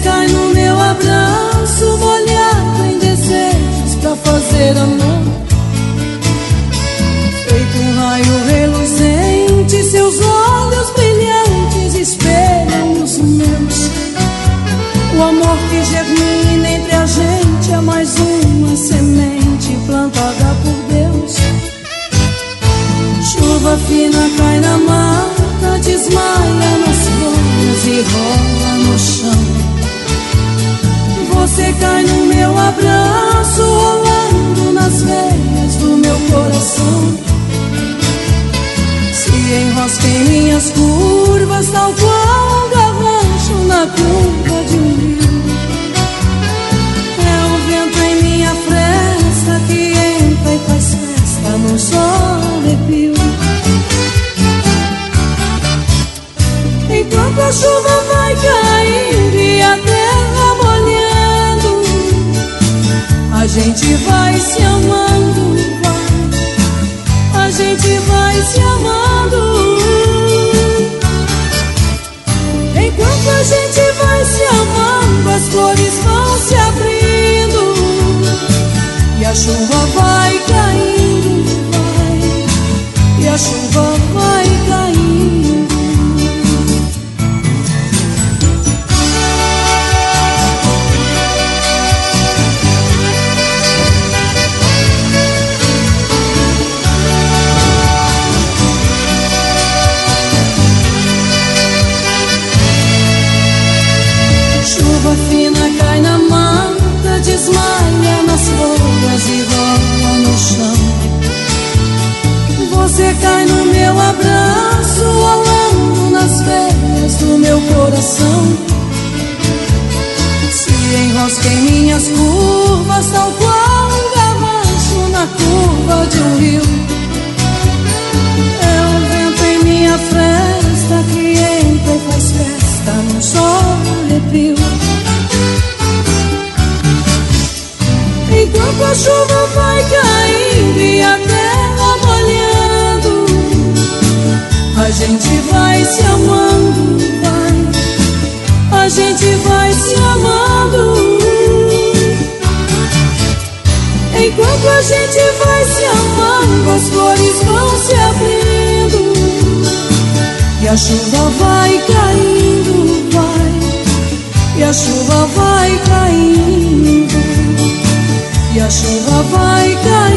cai no meu abraço, molhado em desejos pra fazer amor. Feito um raio reluzente, seus olhos brilhantes espelham os meus. O amor que germina entre a gente é mais uma semente plantada por Deus. Chuva fina cai na mata, desmaia nas folhas e rola no chão. Você cai no meu abraço, rolando nas veias do meu coração. Se enrosca em minhas curvas, tal qual um garrancho na curva de um rio. É o vento em minha fresta que entra e faz festa num só arrepio. Enquanto a chuva vai caindo e a terra molhando, a gente vai se amando, vai. A gente vai se amando. Enquanto a gente vai se amando, as flores vão se abrindo e a chuva vai caindo, vai. E a chuva vai caindo. Chuva fina cai na mata, desmaia nas folhas e rola no chão. Você cai no meu abraço, rolando nas veias do meu coração. Se enrosca em minhas curvas, tal qual um garrancho na curva de um rio. É o vento em minha fresta que entra e faz festa num só arrepio. Enquanto a chuva vai caindo e a terra molhando, a gente vai se amando, vai. A gente vai se amando. Enquanto a gente vai se amando, as flores vão se abrindo e a chuva vai caindo, vai. E a chuva vai caindo. E a chuva vai cair.